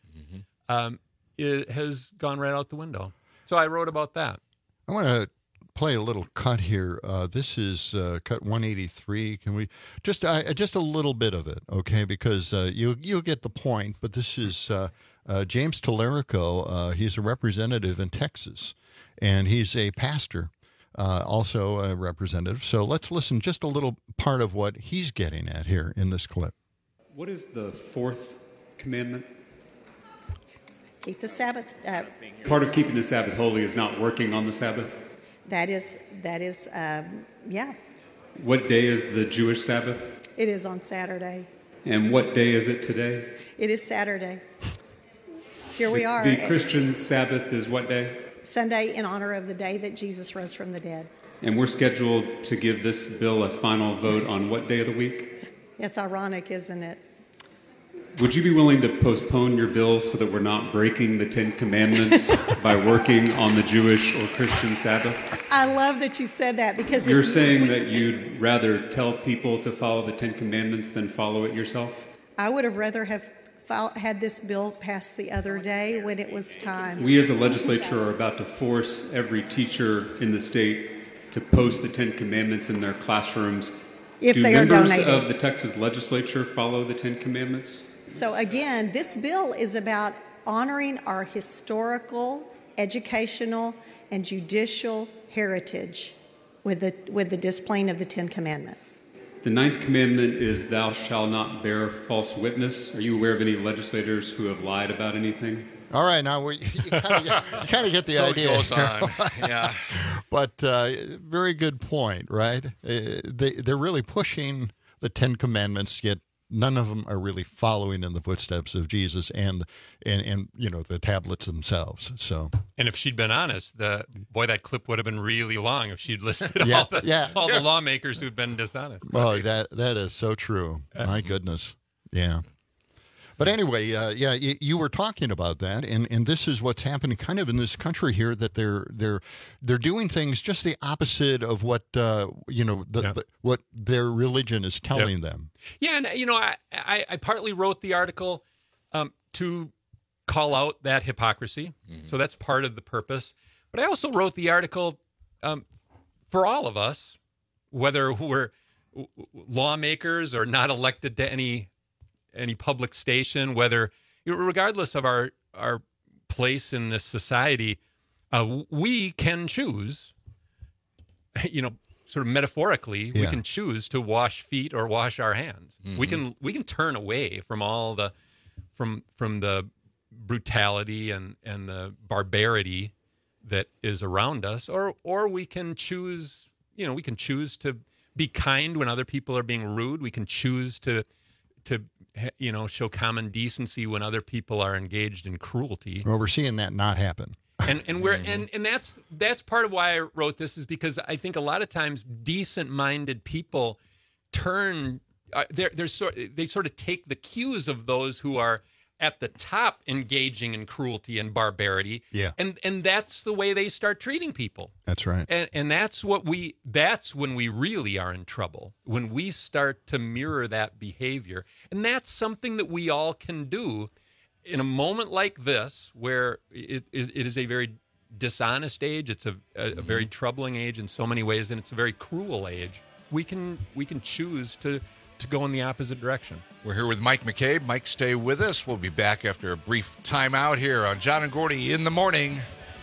has gone right out the window. So I wrote about that.
I want to play a little cut here. This is cut 183. Can we just a little bit of it, okay? Because you'll get the point. But this is James Tallarico. He's a representative in Texas, and he's a pastor also a representative. So let's listen just a little part of what he's getting at here in this clip.
What is the fourth commandment?
Keep the Sabbath.
Part of keeping the Sabbath holy is not working on the Sabbath.
That is, yeah.
What day is the Jewish Sabbath?
It is on Saturday.
And what day is it today?
It is Saturday. Here we are.
The Christian Sabbath is what day?
Sunday, in honor of the day that Jesus rose from the dead.
And we're scheduled to give this bill a final vote on what day of the week?
It's ironic, isn't it?
Would you be willing to postpone your bill so that we're not breaking the Ten Commandments by working on the Jewish or Christian Sabbath?
I love that you said that because
you're saying that you'd rather tell people to follow the Ten Commandments than follow it yourself?
I would have rather have had this bill passed the other day when it was time.
We as a legislature are about to force every teacher in the state to post the Ten Commandments in their classrooms.
If they are
members
donated.
of the Texas legislature follow the Ten Commandments?
So again, this bill is about honoring our historical, educational, and judicial heritage with the displaying of the Ten Commandments.
The ninth commandment is thou shalt not bear false witness. Are you aware of any legislators who have lied about anything?
All right, now you kind of get the
So it
idea.
goes on. Yeah.
But very good point, right? They're really pushing the Ten Commandments, yet none of them are really following in the footsteps of Jesus and the tablets themselves. So,
and if she'd been honest, that clip would have been really long if she'd listed
Yeah,
all the lawmakers who've been dishonest.
Oh, that is so true. My goodness. Yeah. But anyway, you were talking about that, and this is what's happening kind of in this country here, that they're doing things just the opposite of what what their religion is telling them.
Yeah, and I partly wrote the article to call out that hypocrisy, so that's part of the purpose. But I also wrote the article for all of us, whether we're lawmakers or not elected to any public station, whether regardless of our place in this society, we can choose, sort of metaphorically, we can choose to wash feet or wash our hands.
Mm-hmm.
We can turn away from all the from the brutality and the barbarity that is around us, or we can choose, we can choose to be kind when other people are being rude. We can choose to show common decency when other people are engaged in cruelty.
Well, we're seeing that not happen.
And we're and that's part of why I wrote this, is because I think a lot of times decent-minded people turn they sort of take the cues of those who are at the top engaging in cruelty and barbarity.
Yeah.
And that's the way they start treating people.
That's right.
And that's when we really are in trouble, when we start to mirror that behavior. And that's something that we all can do in a moment like this, where it is a very dishonest age. It's a very troubling age in so many ways, and it's a very cruel age. We can choose to go in the opposite direction.
We're here with Mike McCabe. Mike, stay with us. We'll be back after a brief timeout here on John and Gordy in the Morning,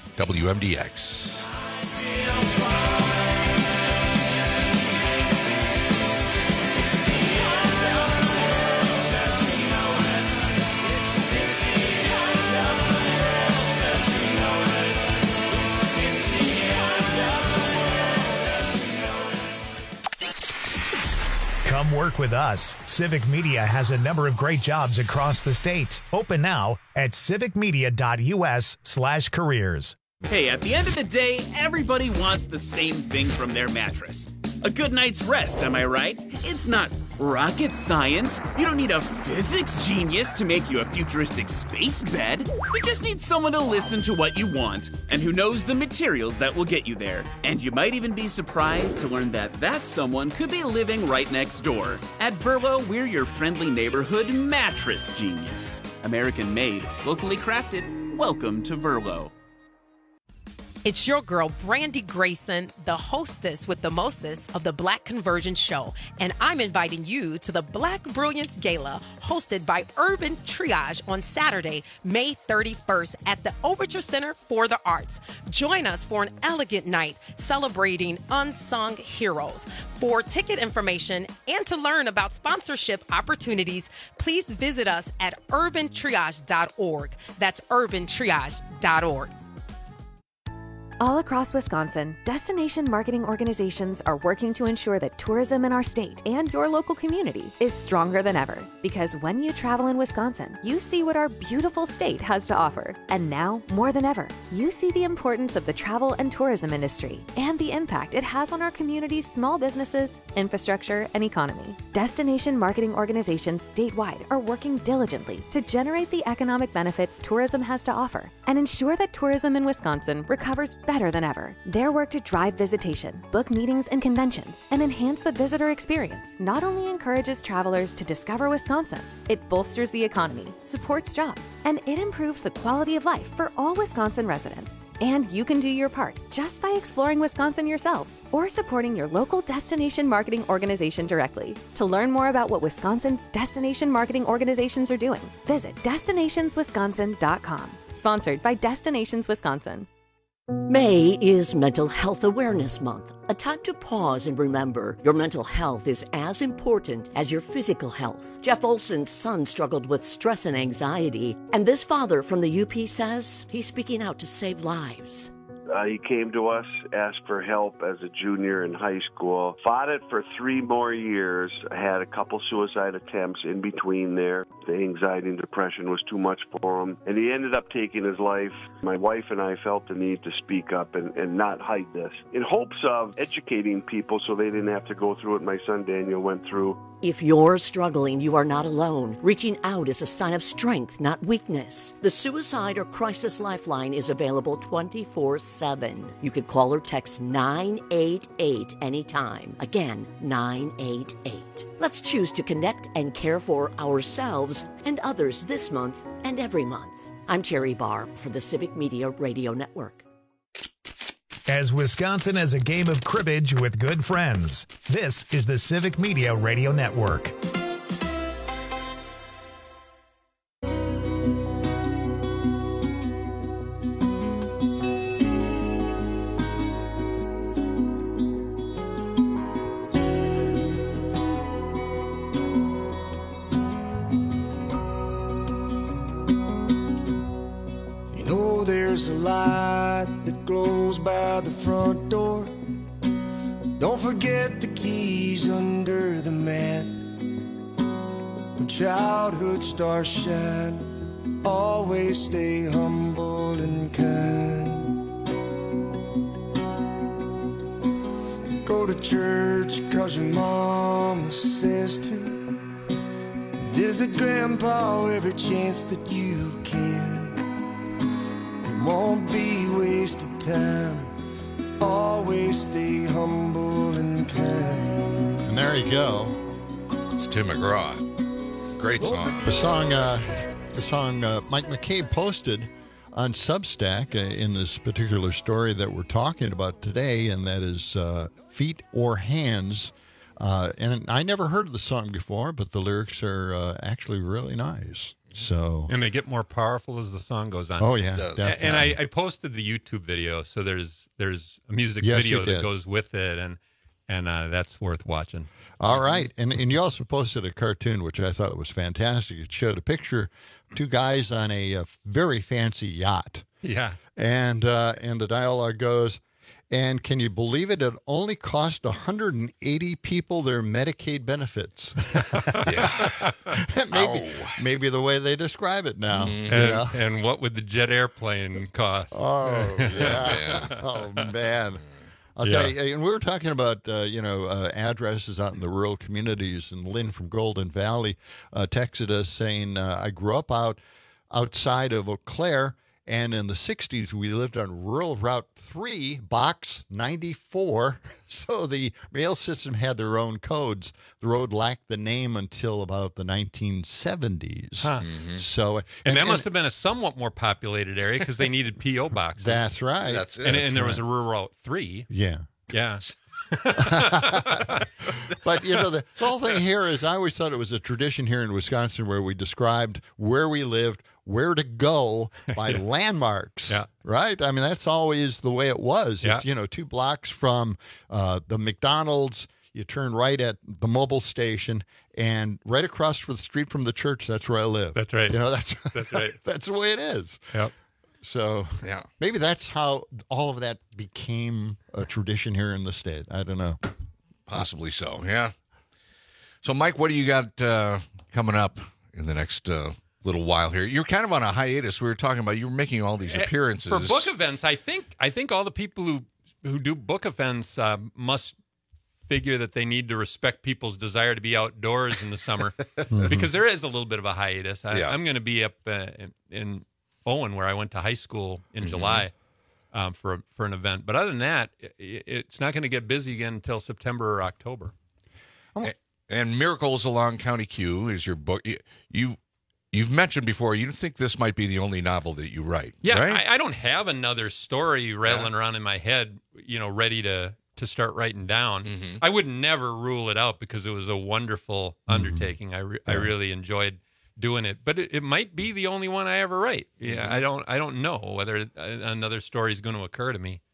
WMDX.
Come work with us. Civic Media has a number of great jobs across the state. Open now at civicmedia.us/careers.
Hey, at the end of the day, everybody wants the same thing from their mattress. A good night's rest, am I right? It's not rocket science. You don't need a physics genius to make you a futuristic space bed. You just need someone to listen to what you want and who knows the materials that will get you there. And you might even be surprised to learn that someone could be living right next door. At Verlo, we're your friendly neighborhood mattress genius. American made, locally crafted. Welcome to Verlo.
It's your girl, Brandy Grayson, the hostess with the mostest of the Black Conversion Show. And I'm inviting you to the Black Brilliance Gala hosted by Urban Triage on Saturday, May 31st at the Overture Center for the Arts. Join us for an elegant night celebrating unsung heroes. For ticket information and to learn about sponsorship opportunities, please visit us at urbantriage.org. That's urbantriage.org.
All across Wisconsin, destination marketing organizations are working to ensure that tourism in our state and your local community is stronger than ever. Because when you travel in Wisconsin, you see what our beautiful state has to offer. And now, more than ever, you see the importance of the travel and tourism industry and the impact it has on our community's small businesses, infrastructure, and economy. Destination marketing organizations statewide are working diligently to generate the economic benefits tourism has to offer and ensure that tourism in Wisconsin recovers better than ever. Their work to drive visitation, book meetings and conventions, and enhance the visitor experience not only encourages travelers to discover Wisconsin, it bolsters the economy, supports jobs, and it improves the quality of life for all Wisconsin residents. And you can do your part just by exploring Wisconsin yourselves or supporting your local destination marketing organization directly. To learn more about what Wisconsin's destination marketing organizations are doing, visit destinationswisconsin.com. Sponsored by Destinations Wisconsin.
May is Mental Health Awareness Month, a time to pause and remember your mental health is as important as your physical health. Jeff Olson's son struggled with stress and anxiety, and this father from the UP says he's speaking out to save lives.
He came to us, asked for help as a junior in high school, fought it for 3 more years, had a couple suicide attempts in between there. The anxiety and depression was too much for him, and he ended up taking his life. My wife and I felt the need to speak up and not hide this, in hopes of educating people so they didn't have to go through what my son Daniel went through.
If you're struggling, you are not alone. Reaching out is a sign of strength, not weakness. The Suicide or Crisis Lifeline is available 24/7. You can call or text 988 anytime. Again, 988. Let's choose to connect and care for ourselves and others this month and every month. I'm Terry Barr for the Civic Media Radio Network.
As Wisconsin has a game of cribbage with good friends, this is the Civic Media Radio Network.
You know there's a light that glows by the front door. Don't forget the keys under the mat. When childhood stars shine, always stay humble and kind. Go to church 'cause your mama says to. Visit grandpa every chance that you can. It won't be wasted time. Always stay humble and kind.
And there you go.
It's Tim McGraw. Great song.
The song Mike McCabe posted on Substack in this particular story that we're talking about today, and that is Feet or Hands. And I never heard the song before, but the lyrics are actually really nice. So,
and they get more powerful as the song goes on.
Oh yeah, definitely.
And I posted the YouTube video, so there's a music
Yes,
video
you
that
did.
goes with it, and that's worth watching.
All right, and you also posted a cartoon which I thought was fantastic. It showed a picture of 2 guys on a very fancy yacht.
Yeah,
and the dialogue goes, and can you believe it? It only cost 180 people their Medicaid benefits. maybe the way they describe it now.
And what would the jet airplane cost?
Oh yeah. Oh man. I'll tell you, and we were talking about addresses out in the rural communities, and Lynn from Golden Valley texted us saying, I grew up outside of Eau Claire, And in the 60s, we lived on Rural Route 3, Box 94. So the mail system had their own codes. The road lacked the name until about the 1970s.
Huh.
So,
and that must have been a somewhat more populated area because they needed P.O. boxes.
That's right.
That's it.
And there was a Rural Route 3.
Yeah.
Yeah.
But, the whole thing here is I always thought it was a tradition here in Wisconsin where we described where we lived, where to go by landmarks, right? I mean, that's always the way it was.
Yeah.
It's, 2 blocks from the McDonald's, you turn right at the mobile station, and right across the street from the church, that's where I live.
That's right.
That's
right.
That's the way it is.
Yep.
So maybe that's how all of that became a tradition here in the state. I don't know.
Possibly so, yeah. So, Mike, what do you got coming up in the next little while here? You're kind of on a hiatus. We were talking about you were making all these appearances.
For book events, I think all the people who do book events must figure that they need to respect people's desire to be outdoors in the summer because there is a little bit of a hiatus. I'm going to be up in Owen, where I went to high school in July for an event. But other than that, it's not going to get busy again until September or October.
And Miracles Along County Q is your book. You've mentioned before, you think this might be the only novel that you write.
Yeah,
right?
I don't have another story rattling around in my head, ready to start writing down. I would never rule it out because it was a wonderful undertaking. I really enjoyed doing it, but it might be the only one I ever write. Yeah, I don't know whether another story is going to occur to me.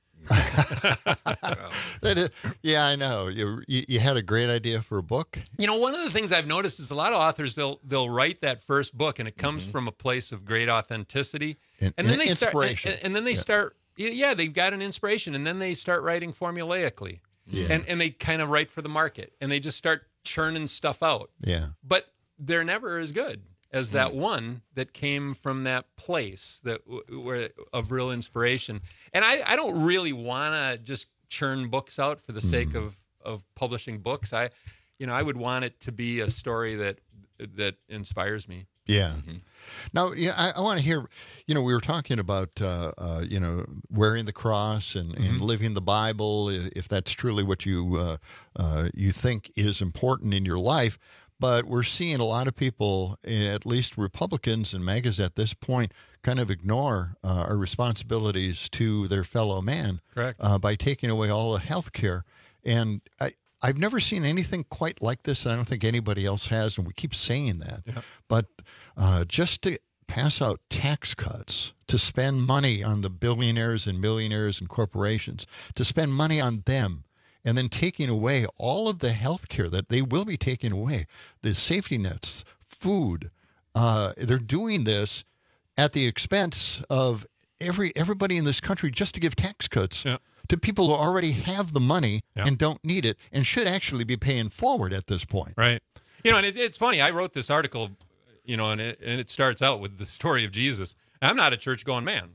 Yeah, I know. You had a great idea for a book.
One of the things I've noticed is a lot of authors they'll write that first book, and it comes from a place of great authenticity, and then they
inspiration.
and then they start. Yeah, they've got an inspiration, and then they start writing formulaically, and they kind of write for the market, and they just start churning stuff out.
Yeah,
but they're never as good as that one that came from that place where of real inspiration. And I don't really want to just churn books out for the sake of publishing books. I would want it to be a story that inspires me.
Yeah. Now, I want to hear, we were talking about, wearing the cross and living the Bible, if that's truly what you think is important in your life. But we're seeing a lot of people, at least Republicans and MAGAs at this point, kind of ignore our responsibilities to their fellow man.
Correct.
By taking away all the health care. And I've never seen anything quite like this, and I don't think anybody else has, and we keep saying that. Yeah. But just to pass out tax cuts, to spend money on the billionaires and millionaires and corporations, to spend money on them, and then taking away all of the health care that they will be taking away, the safety nets, food. They're doing this at the expense of everybody in this country just to give tax cuts to people who already have the money and don't need it and should actually be paying forward at this point.
Right. And it's funny. I wrote this article, and it starts out with the story of Jesus. I'm not a church-going man.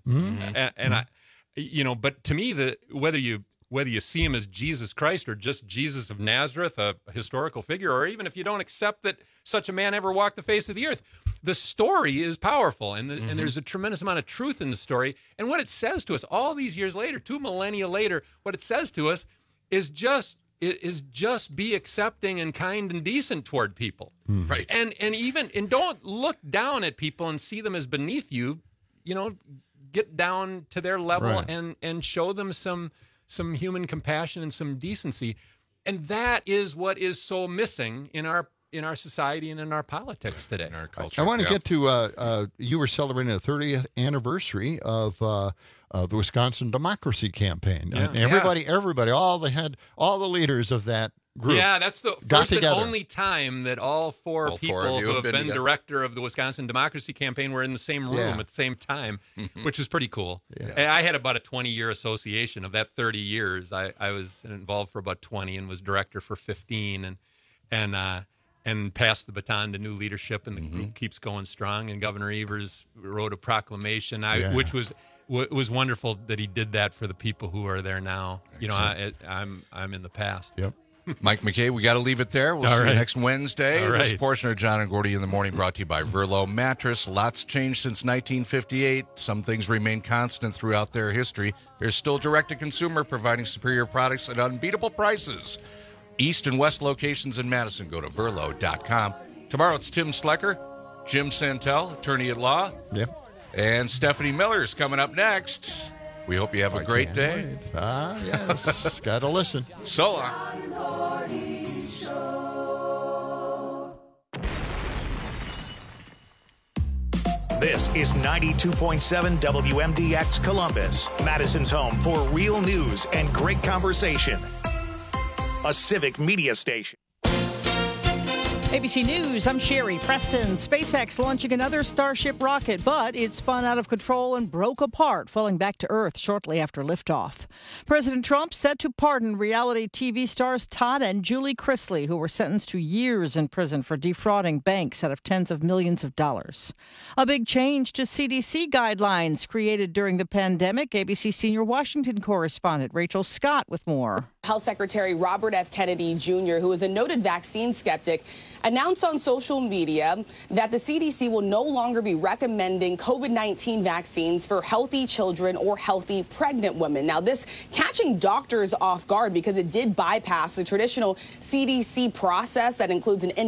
But to me, whether you see him as Jesus Christ or just Jesus of Nazareth, a historical figure, or even if you don't accept that such a man ever walked the face of the earth, the story is powerful, and there's a tremendous amount of truth in the story. And what it says to us all these years later, 2 millennia later, what it says to us is just be accepting and kind and decent toward people.
Right.
And don't look down at people and see them as beneath you. Get down to their level and show them some human compassion and some decency. And that is what is so missing in our society and in our politics today.
In our culture.
I want to get to, you were celebrating the 30th anniversary of the Wisconsin Democracy Campaign.
Yeah.
Everybody, all the leaders of that group.
Yeah, that's the first and only time that all four people who have been director of the Wisconsin Democracy Campaign were in the same room at the same time, which was pretty cool. Yeah. And I had about a 20-year association of that 30 years. I was involved for about 20 and was director for 15 and passed the baton to new leadership, and the group keeps going strong. And Governor Evers wrote a proclamation, which was wonderful that he did that for the people who are there now. I'm in the past.
Yep.
Mike McKay, we got to leave it there. We'll see you next Wednesday.
All
This
right.
portion of John and Gordy in the Morning brought to you by Verlo Mattress. Lots changed since 1958. Some things remain constant throughout their history. There's still direct-to-consumer providing superior products at unbeatable prices. East and West locations in Madison. Go to Verlo.com. Tomorrow it's Tim Slecker, Jim Santel, attorney at law.
Yep.
And Stephanie Miller's coming up next. We hope you have a great day.
Yes. Got to listen.
So long.
This is 92.7 WMDX Columbus, Madison's home for real news and great conversation. A civic media station.
ABC News, I'm Sherry Preston. SpaceX launching another Starship rocket, but it spun out of control and broke apart, falling back to Earth shortly after liftoff. President Trump set to pardon reality TV stars Todd and Julie Chrisley, who were sentenced to years in prison for defrauding banks out of tens of millions of dollars. A big change to CDC guidelines created during the pandemic. ABC senior Washington correspondent Rachel Scott with more.
Health Secretary Robert F. Kennedy Jr., who is a noted vaccine skeptic, announced on social media that the CDC will no longer be recommending COVID-19 vaccines for healthy children or healthy pregnant women. Now, this catching doctors off guard because it did bypass the traditional CDC process that includes an